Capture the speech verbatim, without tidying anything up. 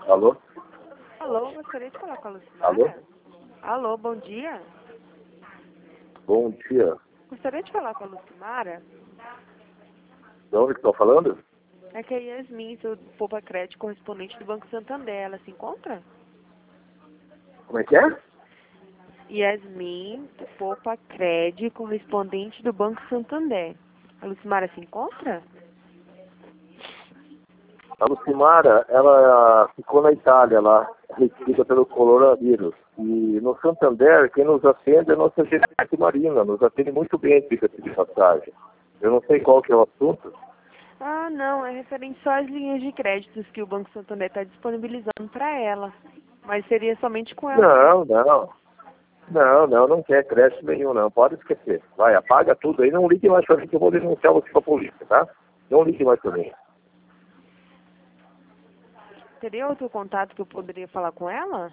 Alô? Alô, gostaria de falar com a Lucimara? Alô? Alô, bom dia. Bom dia. Gostaria de falar com a Lucimara? De onde que estão falando? É que a Yasmin, seu Poupa Crédito, correspondente do Banco Santander, ela se encontra? Como é que é? Yasmin, do Poupa Crédito, correspondente do Banco Santander. A Lucimara se encontra? A Lucimara, ela ficou na Itália lá, retida pelo coronavírus. E no Santander, quem nos atende é a nossa gerente Marina, nos atende muito bem, diga-se de passagem. Eu não sei qual que é o assunto. Ah, não, é referente só às linhas de créditos que o Banco Santander está disponibilizando para ela. Mas seria somente com ela. Não, não. Não, não, não quer crédito nenhum, não. Pode esquecer. Vai, apaga tudo aí. Não ligue mais pra mim que eu vou denunciar você pra polícia, tá? Não ligue mais pra mim. Teria outro contato que eu poderia falar com ela?